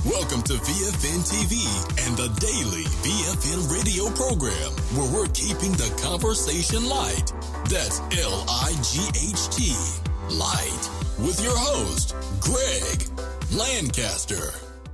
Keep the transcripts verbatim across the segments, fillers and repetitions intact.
Welcome to V F N T V and the daily V F N radio program, where we're keeping the conversation light. That's L I G H T, light, with your host, Greg Lancaster.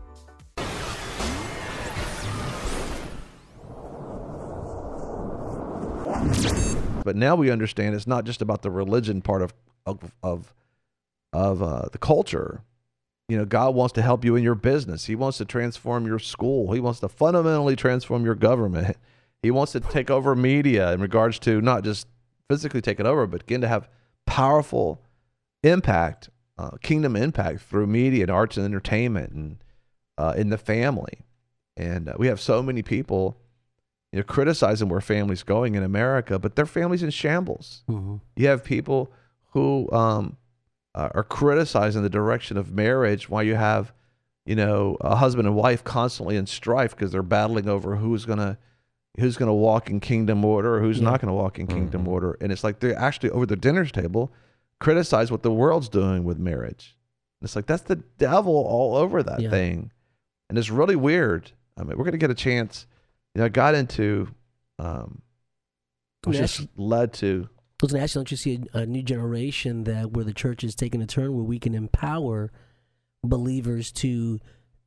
But now we understand it's not just about the religion part of of of, of uh, the culture. You know, God wants to help you in your business. He wants to transform your school. He wants to fundamentally transform your government. He wants to take over media in regards to not just physically take it over, but begin to have powerful impact, uh, kingdom impact through media and arts and entertainment and uh, in the family. And uh, we have so many people, you know, criticizing where families going in America, but their families in shambles. Mm-hmm. You have people who um, uh, are criticizing the direction of marriage while you have, you know, a husband and wife constantly in strife because they're battling over who's gonna who's gonna walk in kingdom order or who's yeah. not gonna walk in kingdom mm-hmm. order. And it's like they actually over the dinner table criticize what the world's doing with marriage. And it's like that's the devil all over that yeah. thing, and it's really weird. I mean, we're gonna get a chance. You know, I got into, um, which just actually, led to. I was going to ask you, don't you see a, a new generation that where the church is taking a turn where we can empower believers to,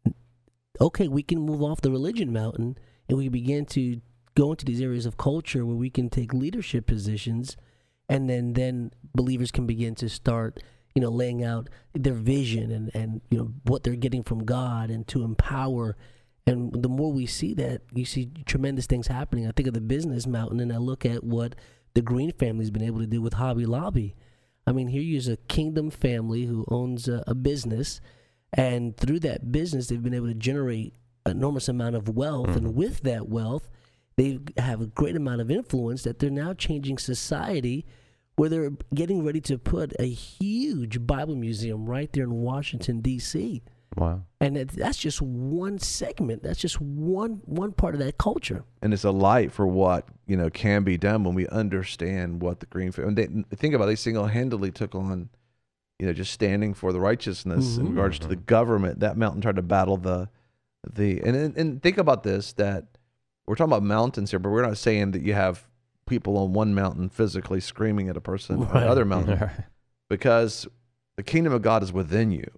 okay, we can move off the religion mountain and we begin to go into these areas of culture where we can take leadership positions, and then, then believers can begin to start, you know, laying out their vision and, and, you know, what they're getting from God, and to empower. And the more we see that, you see tremendous things happening. I think of the business mountain, and I look at what the Green family's been able to do with Hobby Lobby. I mean, here you're a kingdom family who owns a, a business, and through that business, they've been able to generate an enormous amount of wealth. Mm-hmm. And with that wealth, they have a great amount of influence that they're now changing society, where they're getting ready to put a huge Bible museum right there in Washington, D C Wow. And that's just one segment. That's just one one part of that culture. And it's a light for what, you know, can be done when we understand what the Green family, and they think about it, they single-handedly took on, you know, just standing for the righteousness mm-hmm. in regards to the government. That mountain tried to battle the, the and, and think about this, that we're talking about mountains here, but we're not saying that you have people on one mountain physically screaming at a person right. on the other mountain, because the kingdom of God is within you.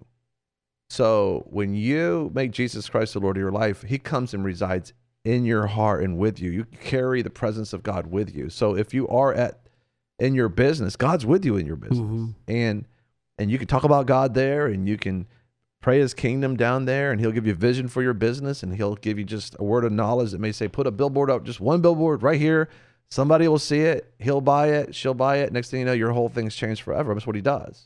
So when you make Jesus Christ the Lord of your life, he comes and resides in your heart and with you. You carry the presence of God with you. So if you are at in your business, God's with you in your business. Mm-hmm. And and you can talk about God there, and you can pray his kingdom down there, and he'll give you vision for your business, and he'll give you just a word of knowledge that may say, put a billboard up, just one billboard right here. Somebody will see it. He'll buy it. She'll buy it. Next thing you know, your whole thing's changed forever. That's what he does.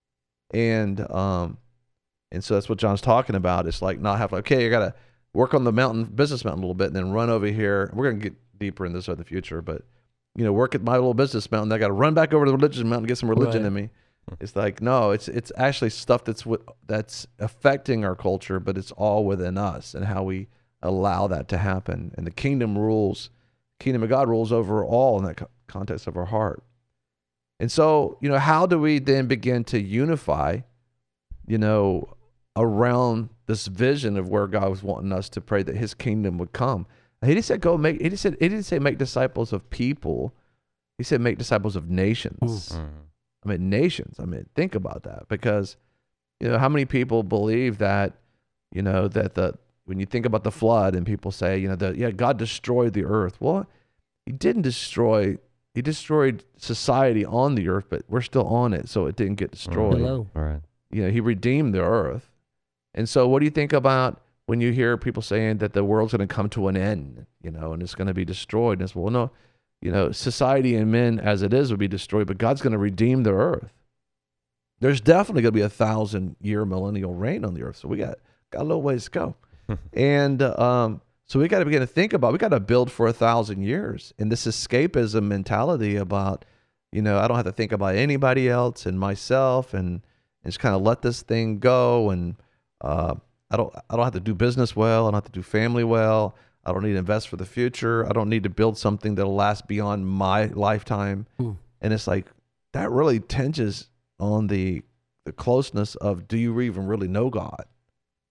And um And so that's what John's talking about. It's like not having, okay, you got to work on the mountain, business mountain a little bit, and then run over here. We're going to get deeper in this in the future, but, you know, work at my little business mountain. I got to run back over to the religious mountain and get some religion right. in me. It's like, no, it's it's actually stuff that's that's affecting our culture, but it's all within us and how we allow that to happen. And the kingdom rules, kingdom of God rules over all in that context of our heart. And so, you know, how do we then begin to unify, you know, around this vision of where God was wanting us to pray that his kingdom would come? He didn't say go make, he didn't say, he didn't say make disciples of people. He said make disciples of nations. Mm-hmm. I mean, nations. I mean, think about that, because, you know, how many people believe that, you know, that the, when you think about the flood and people say, you know, that, yeah, God destroyed the earth. Well, he didn't destroy, he destroyed society on the earth, but we're still on it. So it didn't get destroyed. Hello. All right. You know, he redeemed the earth. And so what do you think about when you hear people saying that the world's going to come to an end, you know, and it's going to be destroyed? And it's, well, no, you know, society and men as it is will be destroyed, but God's going to redeem the earth. There's definitely going to be a thousand year millennial reign on the earth. So we got, got a little ways to go. and um, so we got to begin to think about, we got to build for a thousand years. And this escapism mentality about, you know, I don't have to think about anybody else and myself, and, and just kind of let this thing go. And uh, I don't I don't have to do business well. I don't have to do family well. I don't need to invest for the future. I don't need to build something that'll last beyond my lifetime. Mm. And it's like, that really tinges on the the closeness of, do you even really know God?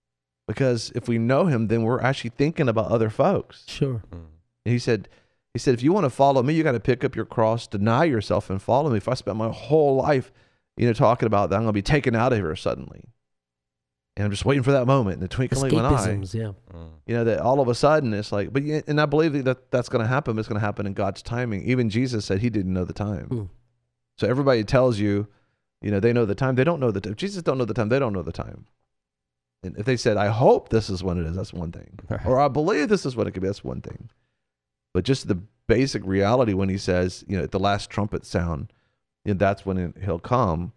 Because if we know him, then we're actually thinking about other folks. Sure. And he said, he said, if you want to follow me, you got to pick up your cross, deny yourself, and follow me. If I spent my whole life, you know, talking about that, I'm going to be taken out of here suddenly. And I'm just waiting for that moment in the twinkling of an eye. Escapisms, yeah. You know, that all of a sudden it's like, but yeah, and I believe that that's going to happen. It's going to happen in God's timing. Even Jesus said he didn't know the time. Mm. So everybody tells you, you know, they know the time. They don't know the time. Jesus don't know the time. They don't know the time. And if they said, I hope this is when it is, that's one thing. Or I believe this is when it could be, that's one thing. But just the basic reality when he says, you know, at the last trumpet sound, you know, that's when it, he'll come.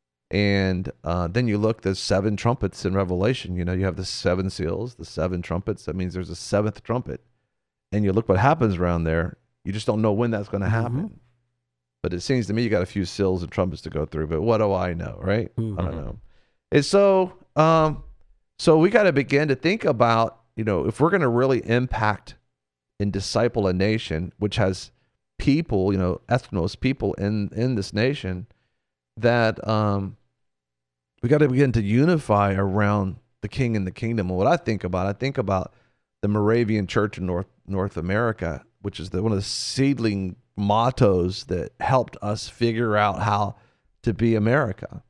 And uh, then you look, there's seven trumpets in Revelation. You know, you have the seven seals, the seven trumpets. That means there's a seventh trumpet. And you look what happens around there. You just don't know when that's going to happen. Mm-hmm. But it seems to me you got a few seals and trumpets to go through. But what do I know, right? Mm-hmm. I don't know. And so, um, so we got to begin to think about, you know, if we're going to really impact and disciple a nation, which has people, you know, ethnos, people in, in this nation, that um, we got to begin to unify around the King and the kingdom. And what I think about, I think about the Moravian Church in North North America, which is the, one of the seedling mottos that helped us figure out how to be America.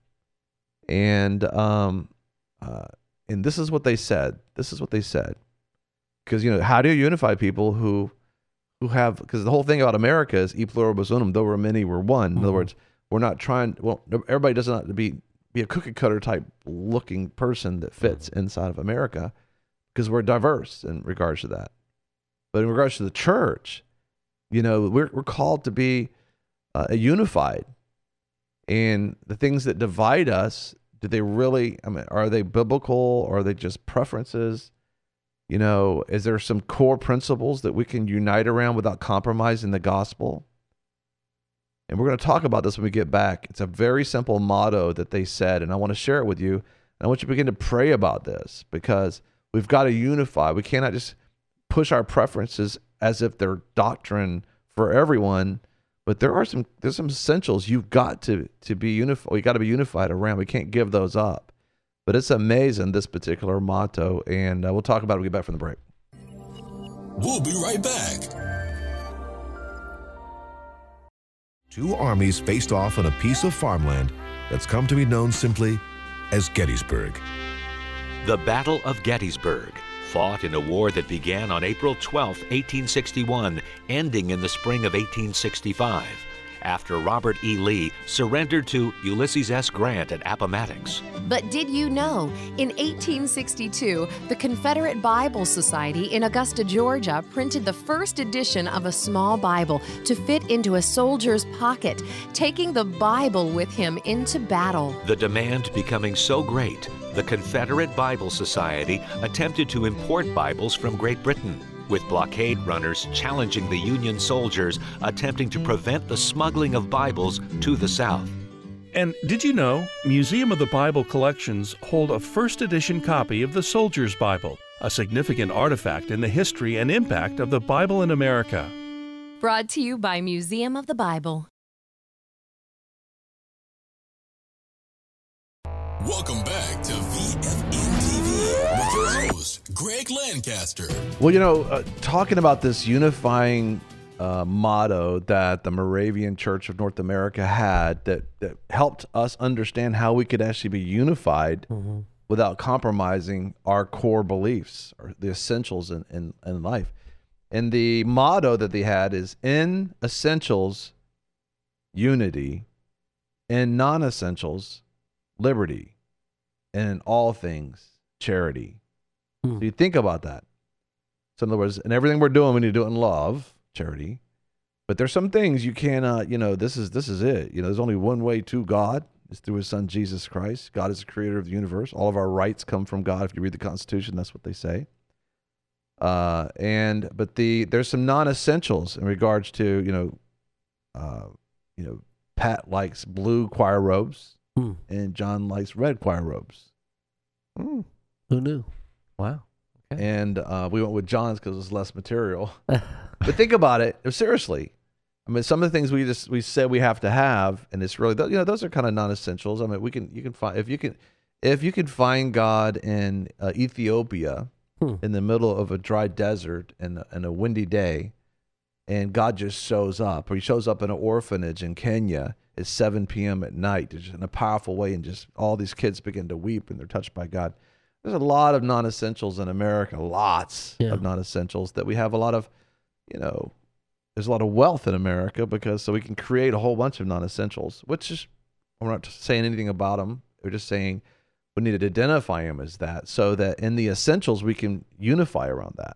And um, uh, and this is what they said. This is what they said. Because, you know, how do you unify people who who have, because the whole thing about America is e pluribus unum, though we're many, we're one. In mm-hmm. other words, we're not trying, well, everybody doesn't have to be, be a cookie cutter type looking person that fits mm-hmm. inside of America, because we're diverse in regards to that. But in regards to the church, you know, we're we're called to be uh, unified. And the things that divide us, do they really, I mean, are they biblical, or are they just preferences? You know, is there some core principles that we can unite around without compromising the gospel? And we're going to talk about this when we get back. It's a very simple motto that they said, and I want to share it with you. And I want you to begin to pray about this, because we've got to unify. We cannot just push our preferences as if they're doctrine for everyone, but there are some there's some essentials you've got to to be unified. We got to be unified around. We can't give those up. But it's amazing, this particular motto, and uh, we'll talk about it when we get back from the break. We'll be right back. Two armies faced off on a piece of farmland that's come to be known simply as Gettysburg. The Battle of Gettysburg, fought in a war that began on April twelfth, eighteen sixty-one, ending in the spring of eighteen sixty-five, after Robert E. Lee surrendered to Ulysses S. Grant at Appomattox. But did you know, in eighteen sixty-two, the Confederate Bible Society in Augusta, Georgia, printed the first edition of a small Bible to fit into a soldier's pocket, taking the Bible with him into battle. The demand becoming so great, the Confederate Bible Society attempted to import Bibles from Great Britain, with blockade runners challenging the Union soldiers attempting to prevent the smuggling of Bibles to the South. And did you know Museum of the Bible collections hold a first edition copy of the Soldier's Bible, a significant artifact in the history and impact of the Bible in America? Brought to you by Museum of the Bible. Welcome back to V F N T V with your host, Greg Lancaster. Well, you know, uh, talking about this unifying uh, motto that the Moravian Church of North America had that, that helped us understand how we could actually be unified mm-hmm. without compromising our core beliefs or the essentials in, in, in life. And the motto that they had is, in essentials, unity, in non-essentials, liberty, and in all things, charity. Hmm. So you think about that. So in other words, in everything we're doing, we need to do it in love, charity. But there's some things you cannot, you know, this is this is it. You know, there's only one way to God. It's through his son, Jesus Christ. God is the creator of the universe. All of our rights come from God. If you read the Constitution, that's what they say. Uh, and but the there's some non-essentials in regards to, you know, uh, you know, Pat likes blue choir robes. Hmm. And John likes red choir robes. Mm. Who knew? Wow. Okay. And uh, we went with John's because it was less material. But think about it. Seriously. I mean, some of the things we just we said we have to have, and it's really, you know, those are kind of non-essentials. I mean, we can you can find if you can if you could find God in uh, Ethiopia, Hmm. in the middle of a dry desert and and a windy day, and God just shows up, or he shows up in an orphanage in Kenya at seven p.m. at night, just in a powerful way, and just all these kids begin to weep and they're touched by God. There's a lot of non-essentials in America, lots Yeah. of non-essentials that we have a lot of, you know, there's a lot of wealth in America because so we can create a whole bunch of non-essentials, which is, we're not saying anything about them. We're just saying we need to identify them as that so that in the essentials we can unify around that.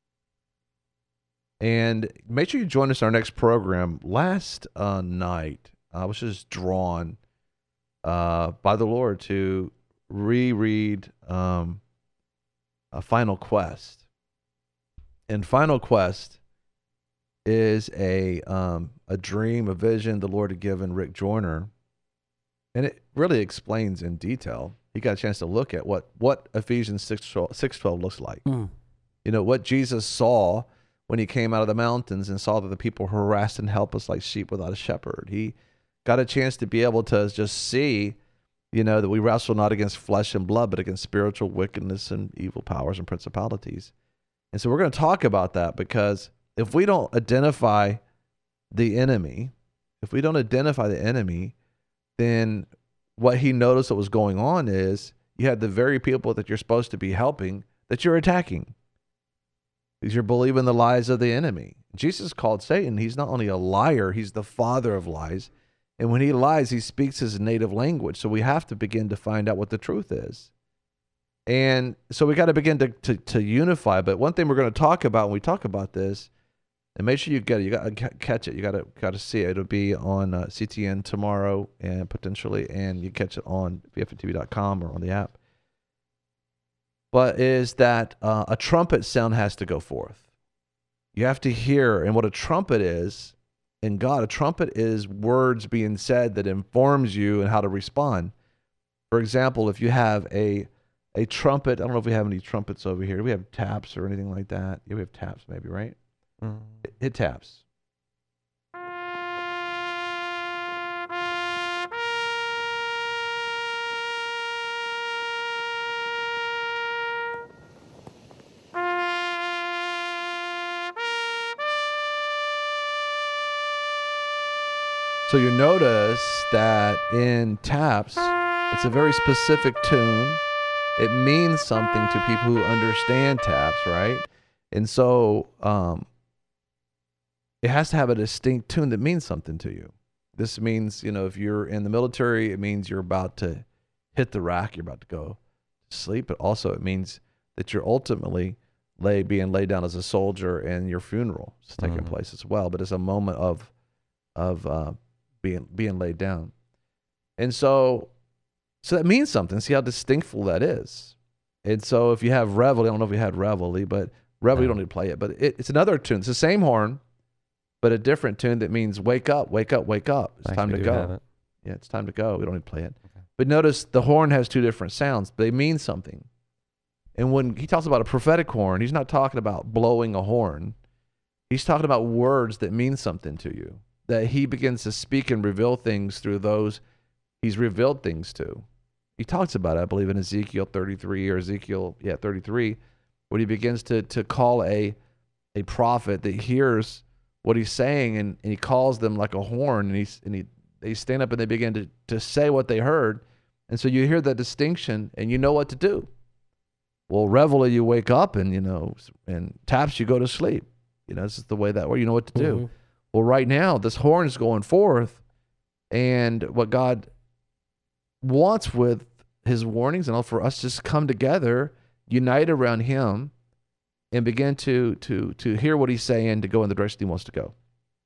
And make sure you join us in our next program. Last uh, night, I was just drawn uh, by the Lord to reread um, a Final Quest. And Final Quest is a um, a dream, a vision the Lord had given Rick Joyner. And it really explains in detail. He got a chance to look at what, what Ephesians six twelve looks like. Mm. You know, what Jesus saw when he came out of the mountains and saw that the people were harassed and helpless like sheep without a shepherd. He got a chance to be able to just see, you know, that we wrestle not against flesh and blood, but against spiritual wickedness and evil powers and principalities. And so we're going to talk about that, because if we don't identify the enemy, if we don't identify the enemy, then what he noticed that was going on is you had the very people that you're supposed to be helping that you're attacking, because you're believing the lies of the enemy. Jesus called Satan, he's not only a liar, he's the father of lies. And when he lies, he speaks his native language. So we have to begin to find out what the truth is. And so we got to begin to, to, to unify. But one thing we're going to talk about when we talk about this, and make sure you get it, you got to catch it, you got to got to see it. It'll be on uh, C T N tomorrow and potentially, and you catch it on B F N T V dot com or on the app. But is that uh, a trumpet sound has to go forth. You have to hear, and what a trumpet is in God, a trumpet is words being said that informs you and how to respond. For example, if you have a a trumpet, I don't know if we have any trumpets over here. Do we have taps or anything like that? Yeah, we have taps maybe, right? Mm. Hit, hit taps. So you notice that in taps, it's a very specific tune. It means something to people who understand taps, right? And so um, it has to have a distinct tune that means something to you. This means, you know, if you're in the military, it means you're about to hit the rack, you're about to go to sleep. But also it means that you're ultimately lay being laid down as a soldier, and your funeral is taking mm-hmm. place as well. But it's a moment of of uh, being being laid down. And so so that means something. See how distinctful that is. And so if you have reveille, I don't know if we had reveille, but reveille, you don't need to play it, but it, it's another tune. It's the same horn, but a different tune that means wake up, wake up, wake up. It's Actually, time to do go. have it. Yeah, it's time to go. We don't need to play it. Okay. But notice the horn has two different sounds. They mean something. And when he talks about a prophetic horn, he's not talking about blowing a horn. He's talking about words that mean something to you, that he begins to speak and reveal things through those he's revealed things to. He talks about it, I believe, in Ezekiel thirty-three or Ezekiel, yeah, thirty-three, when he begins to to call a a prophet that hears what he's saying, and, and he calls them like a horn, and he's and he they stand up and they begin to to say what they heard, and so you hear that distinction and you know what to do. Well, reveille, you wake up, and you know, and taps, you go to sleep. You know, this is the way that way you know what to do. Mm-hmm. Well, right now this horn is going forth, and what God wants with his warnings and all for us just come together, unite around him, and begin to to to hear what he's saying, to go in the direction he wants to go.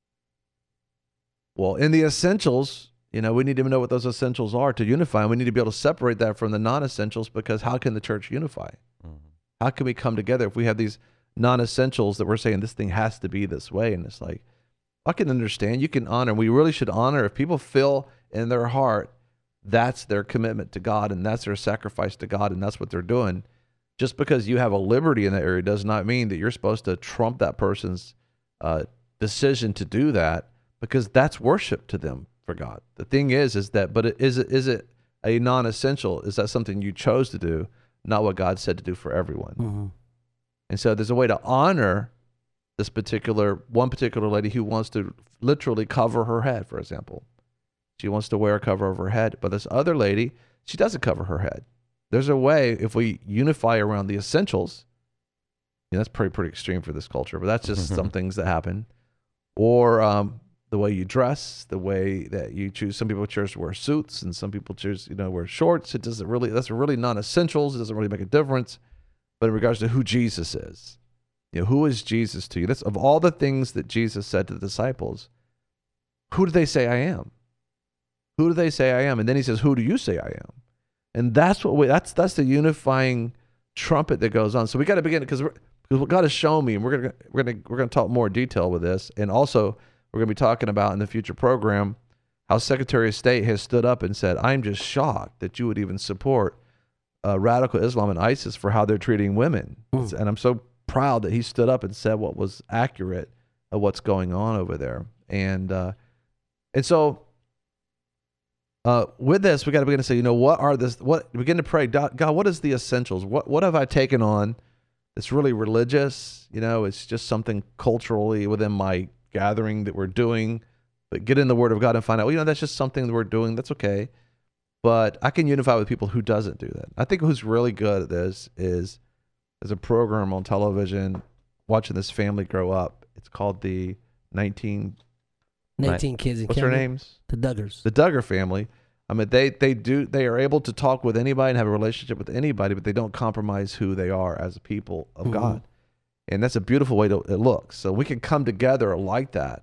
Well, in the essentials, you know, we need to know what those essentials are to unify, and we need to be able to separate that from the non-essentials, because how can the church unify? Mm-hmm. How can we come together if we have these non-essentials that we're saying this thing has to be this way? And it's like, I can understand, you can honor, we really should honor if people feel in their heart that's their commitment to God, and that's their sacrifice to God, and that's what they're doing. Just because you have a liberty in that area does not mean that you're supposed to trump that person's uh, decision to do that, because that's worship to them for God. The thing is, is that, but it, is it is it a non-essential? Is that something you chose to do, not what God said to do for everyone? Mm-hmm. And so there's a way to honor this particular, one particular lady who wants to literally cover her head, for example. She wants to wear a cover over her head, but this other lady, she doesn't cover her head. There's a way, if we unify around the essentials, you know, that's pretty, pretty extreme for this culture, but that's just some things that happen. Or um, the way you dress, the way that you choose. Some people choose to wear suits, and some people choose, you know, wear shorts. It doesn't really, that's really non-essentials. It doesn't really make a difference. But in regards to who Jesus is, you know, who is Jesus to you? That's of all the things that Jesus said to the disciples, who do they say I am? Who do they say I am? And then he says, who do you say I am? And that's what we, that's, that's the unifying trumpet that goes on. So we got to begin, because what God has shown me, and we're going to, we're going to, we're going to talk more detail with this. And also we're going to be talking about in the future program, how Secretary of State has stood up and said, I'm just shocked that you would even support uh, radical Islam and ISIS for how they're treating women. Mm. And I'm so proud that he stood up and said what was accurate of what's going on over there. And, uh, and so, Uh, with this, we got to begin to say, you know, what are this? What begin to pray, God, God, what is the essentials? What what have I taken on that's really religious? You know, it's just something culturally within my gathering that we're doing. But get in the Word of God and find out, well, you know, that's just something that we're doing. That's okay. But I can unify with people who doesn't do that. I think who's really good at this is there's a program on television watching this family grow up. It's called the nineteen. nineteen kids and What's their names? The Duggars. The Duggar family. I mean, they they do they are able to talk with anybody and have a relationship with anybody, but they don't compromise who they are as a people of mm-hmm. God. And that's a beautiful way to it looks. So we can come together like that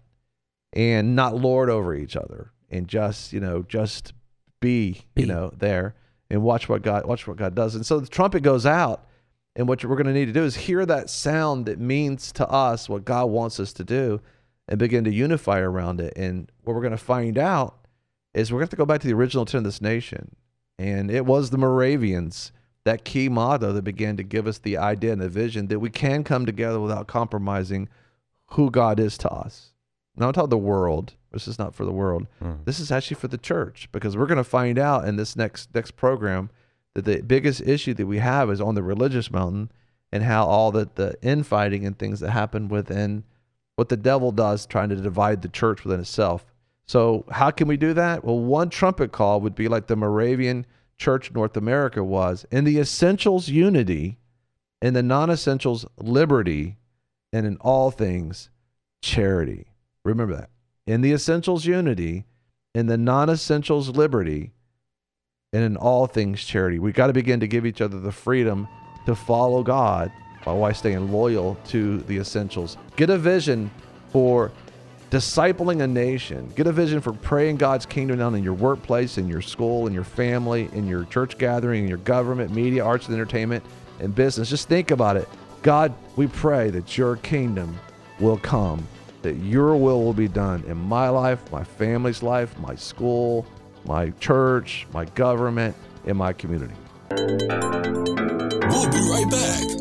and not lord over each other and just, you know, just be, be. you know, there and watch what God watch what God does. And so the trumpet goes out, and what we're going to need to do is hear that sound that means to us what God wants us to do, and begin to unify around it. And what we're going to find out is we're going to have to go back to the original intent of this nation. And it was the Moravians, that key motto that began to give us the idea and the vision that we can come together without compromising who God is to us. Now I'm talking the world. This is not for the world. Mm. This is actually for the church, because we're going to find out in this next next program that the biggest issue that we have is on the religious mountain, and how all the, the infighting and things that happen within what the devil does, trying to divide the church within itself. So how can we do that? Well, one trumpet call would be like the Moravian Church North America was. In the essentials, unity. In the non-essentials, liberty. And in all things, charity. Remember that. In the essentials, unity. In the non-essentials, liberty. And in all things, charity. We got to begin to give each other the freedom to follow God while staying loyal to the essentials. Get a vision for discipling a nation. Get a vision for praying God's kingdom down in your workplace, in your school, in your family, in your church gathering, in your government, media, arts and entertainment, and business. Just think about it. God, we pray that your kingdom will come, that your will will be done in my life, my family's life, my school, my church, my government, in my community. We'll be right back.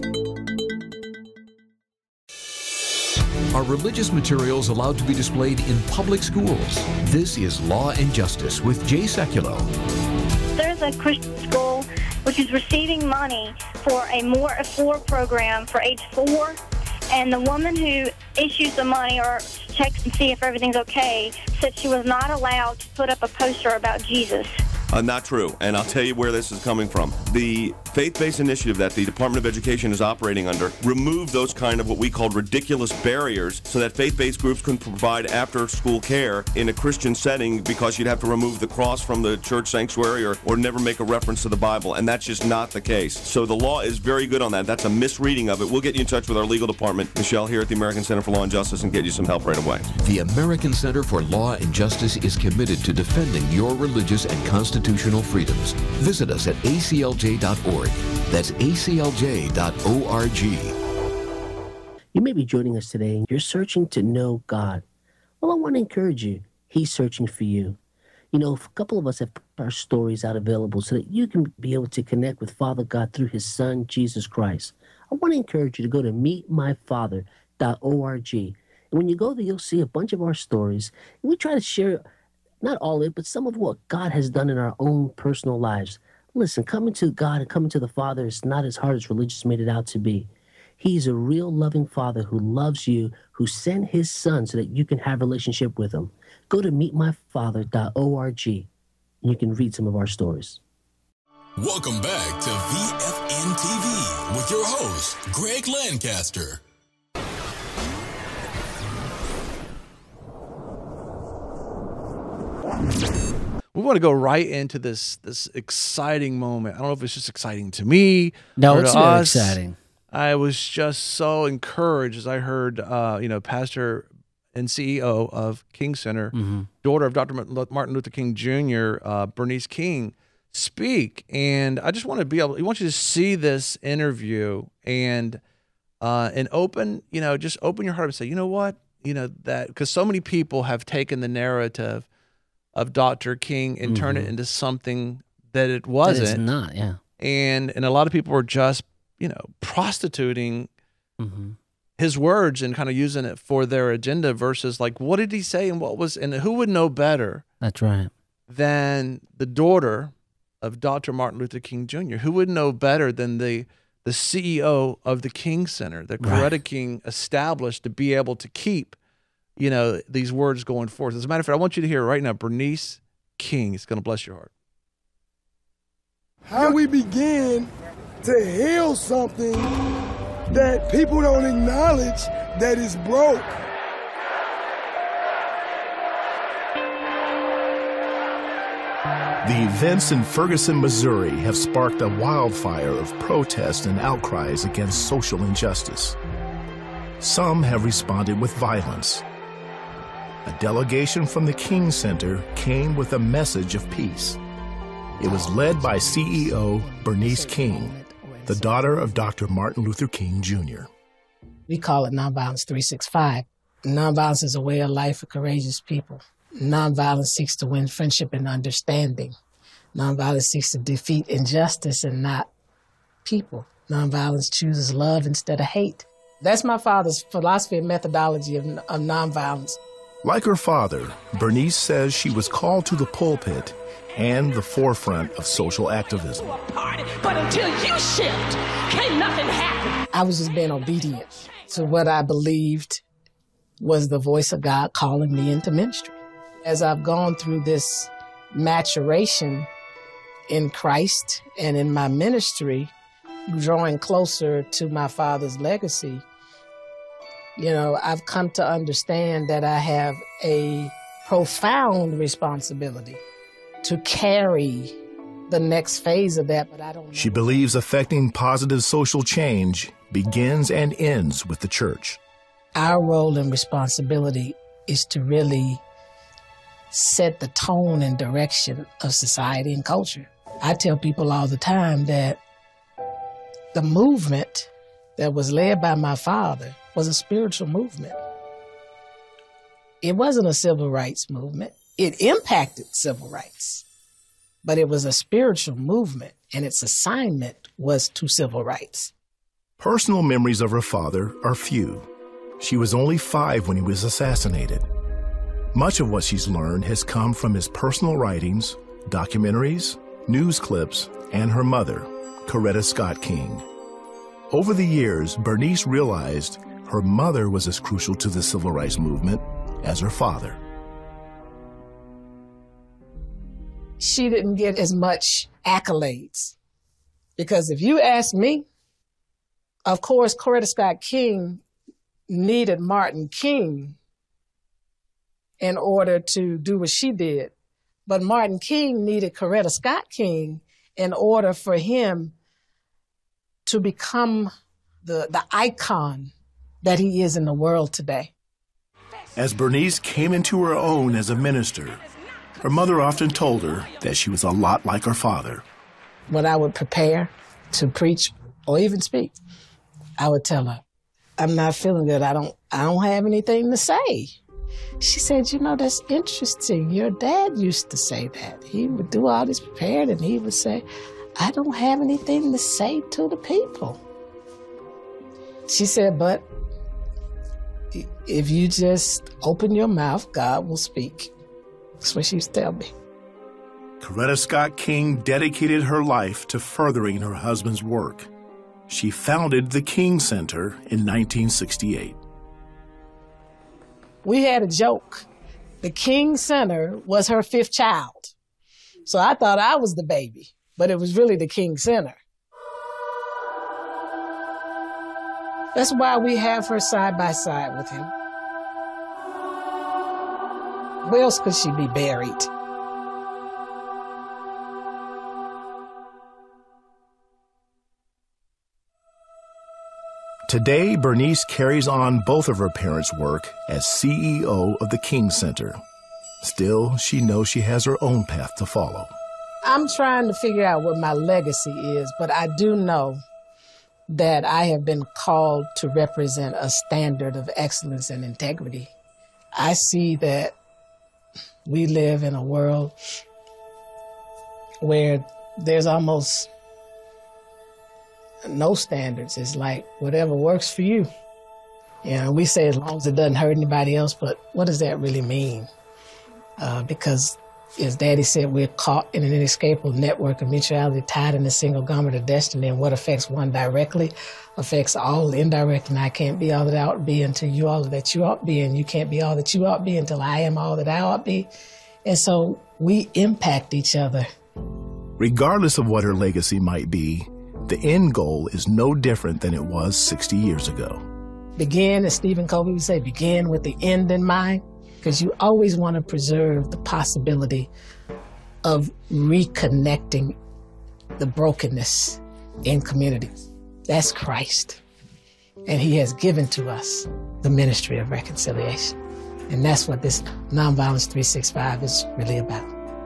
Are religious materials allowed to be displayed in public schools? This is Law and Justice with Jay Sekulow. There's a Christian school which is receiving money for a More at Four program for age four, and the woman who issues the money or checks and see if everything's okay said she was not allowed to put up a poster about Jesus. Uh, not true, and I'll tell you where this is coming from. The faith-based initiative that the Department of Education is operating under removed those kind of what we called ridiculous barriers so that faith-based groups can provide after-school care in a Christian setting, because you'd have to remove the cross from the church sanctuary or, or never make a reference to the Bible, and that's just not the case. So the law is very good on that. That's a misreading of it. We'll get you in touch with our legal department, Michelle, here at the American Center for Law and Justice, and get you some help right away. The American Center for Law and Justice is committed to defending your religious and constitutional freedoms. Visit us at A C L J dot org. That's A C L J dot org. You may be joining us today and you're searching to know God. Well, I want to encourage you. He's searching for you. You know, a couple of us have put our stories out available so that you can be able to connect with Father God through his Son, Jesus Christ. I want to encourage you to go to meet my father dot org. And when you go there, you'll see a bunch of our stories. And we try to share not all of it, but some of what God has done in our own personal lives. Listen, coming to God and coming to the Father is not as hard as religious made it out to be. He's a real loving Father who loves you, who sent his Son so that you can have a relationship with him. Go to meet my father dot org and you can read some of our stories. Welcome back to V F N T V with your host, Greg Lancaster. We want to go right into this this exciting moment. I don't know if it's just exciting to me. No, or it's to very us. exciting. I was just so encouraged as I heard, uh, you know, Pastor and C E O of King Center, Mm-hmm. daughter of Doctor Martin Luther King Junior, uh, Bernice King, speak. And I just want to be able, I want you to see this interview and uh, and open, you know, just open your heart and say, you know what, you know, that because so many people have taken the narrative of Doctor King and turn it Mhm. into something that it wasn't. That it's not, yeah. And and a lot of people are just, you know, prostituting Mm-hmm. his words and kind of using it for their agenda versus like, what did he say and what was, and who would know better That's right. than the daughter of Doctor Martin Luther King Junior? Who would know better than the the C E O of the King Center, that Coretta Right. King established to be able to keep, you know, these words going forth. As a matter of fact, I want you to hear right now, Bernice King. It's going to bless your heart. How we begin to heal something that people don't acknowledge that is broke. The events in Ferguson, Missouri have sparked a wildfire of protest and outcries against social injustice. Some have responded with violence. A delegation from the King Center came with a message of peace. It was led by C E O Bernice King, the daughter of Doctor Martin Luther King Junior We call it Nonviolence three sixty-five. Nonviolence is a way of life for courageous people. Nonviolence seeks to win friendship and understanding. Nonviolence seeks to defeat injustice and not people. Nonviolence chooses love instead of hate. That's my father's philosophy and methodology of, of nonviolence. Like her father, Bernice says she was called to the pulpit and the forefront of social activism. But until you shift, can't nothing happen. I was just being obedient to what I believed was the voice of God calling me into ministry. As I've gone through this maturation in Christ and in my ministry, drawing closer to my father's legacy, you know, I've come to understand that I have a profound responsibility to carry the next phase of that, but I don't know. She believes affecting positive social change begins and ends with the church. Our role and responsibility is to really set the tone and direction of society and culture. I tell people all the time that the movement that was led by my father was a spiritual movement. It wasn't a civil rights movement. It impacted civil rights, but it was a spiritual movement, and its assignment was to civil rights. Personal memories of her father are few. She was only five when he was assassinated. Much of what she's learned has come from his personal writings, documentaries, news clips, and her mother, Coretta Scott King. Over the years, Bernice realized her mother was as crucial to the civil rights movement as her father. She didn't get as much accolades, because if you ask me, of course, Coretta Scott King needed Martin King in order to do what she did. But Martin King needed Coretta Scott King in order for him to become the, the icon that he is in the world today. As Bernice came into her own as a minister, her mother often told her that she was a lot like her father. When I would prepare to preach or even speak, I would tell her, I'm not feeling good. I don't, I don't have anything to say. She said, you know, that's interesting. Your dad used to say that. He would do all this prepared and he would say, I don't have anything to say to the people. She said, but if you just open your mouth, God will speak. That's what she used to tell me. Coretta Scott King dedicated her life to furthering her husband's work. She founded the King Center in nineteen sixty-eight. We had a joke. The King Center was her fifth child. So I thought I was the baby, but it was really the King Center. That's why we have her side by side with him. Where else could she be buried? Today, Bernice carries on both of her parents' work as C E O of the King Center. Still, she knows she has her own path to follow. I'm trying to figure out what my legacy is, but I do know that I have been called to represent a standard of excellence and integrity. I see that we live in a world where there's almost no standards. It's like whatever works for you. You know, we say as long as it doesn't hurt anybody else, but what does that really mean? Uh, because as Daddy said, we're caught in an inescapable network of mutuality tied in a single garment of destiny, and what affects one directly affects all indirectly. And I can't be all that I ought to be until you all that you ought to be, and you can't be all that you ought to be until I am all that I ought to be. And so we impact each other. Regardless of what her legacy might be, the end goal is no different than it was sixty years ago. Begin, as Stephen Covey would say, begin with the end in mind, because you always want to preserve the possibility of reconnecting the brokenness in communities. That's Christ. And he has given to us the ministry of reconciliation. And that's what this Nonviolence three sixty-five is really about.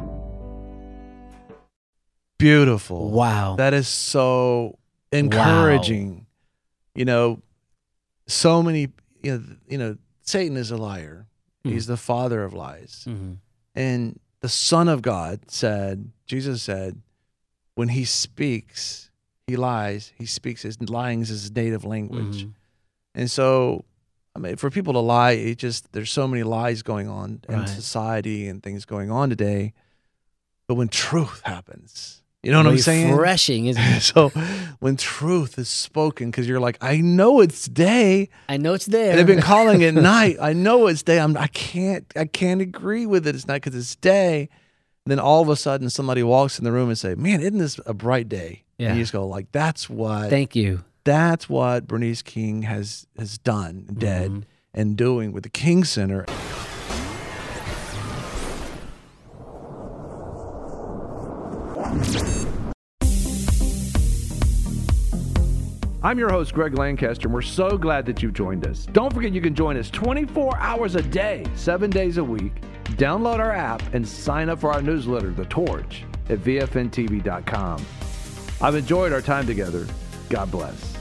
Beautiful. Wow. That is so encouraging. Wow. You know, so many, you know, you know, Satan is a liar. Mm-hmm. He's the father of lies. Mm-hmm. And the Son of God said, Jesus said, when he speaks, he lies. He speaks, his lying is his native language. Mm-hmm. And so, I mean, for people to lie, it just, there's so many lies going on in right. society and things going on today. But when truth happens, you know what I'm saying? Refreshing, isn't it? So when truth is spoken, because you're like, I know it's day. I know it's there. And they've been calling it night. I know it's day. I'm. I can't. I can't agree with it. It's night because it's day. And then all of a sudden, somebody walks in the room and say, "Man, isn't this a bright day?" Yeah. And you just go, like, "That's what." Thank you. That's what Bernice King has has done, dead, mm-hmm. and doing with the King Center. I'm your host, Greg Lancaster, and we're so glad that you've joined us. Don't forget you can join us twenty-four hours a day, seven days a week. Download our app and sign up for our newsletter, The Torch, at V F N T V dot com. I've enjoyed our time together. God bless.